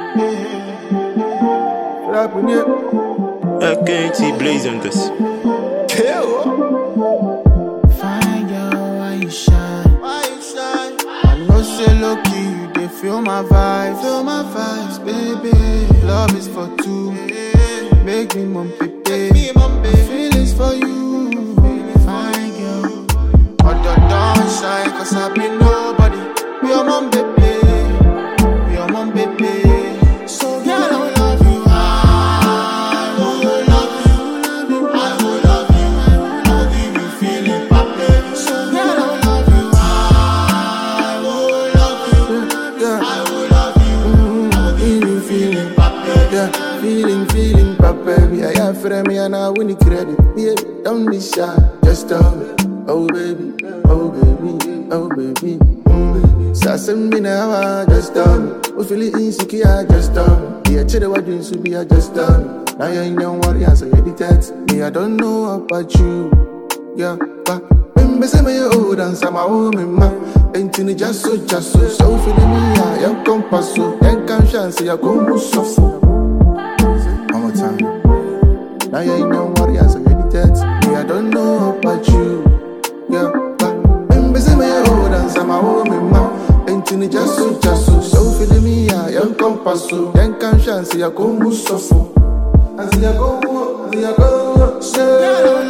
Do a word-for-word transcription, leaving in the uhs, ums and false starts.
A K T blazing this. Fine girl, why you shine? Why you shine? I know say low key, you dey feel my vibes, feel my vibes, baby. Love is for two, make me mum pepe. My feelings for you, fine girl. Other don't shine, cause I be nobody. Be your mom, baby. Be your mom, baby. So girl, I will love you. I will love you. I will love you. I will give you feeling, papi. So girl, I will love you. I will love you. I will love you. I will give you feeling, papi. Yeah, feeling, feeling, papi. Yeah, yeah, for me and I win the credit. Yeah, don't be shy, just tell me. Oh baby, oh baby, oh baby. Mm. So send me now, just tell me. We feel it insecure, just tell me. Yeah, chill what dreams to be, I just tell me. Now you ain't young warrior, so you the text. Me, I don't know about you. Yeah, but remember say me you old and some my home man. Ain't in just so, just so. So feeling me, yeah, young compass so. Young conscience, yeah, come move so. One more time. Now you ain't young warrior, so you the text. Me, I don't know about you. Yeah, but remember say me old and some my home man. Ain't in just so, just so. So feeling me, yeah, young compass so. Young conscience, yeah, come move so. As you go, as you go, say.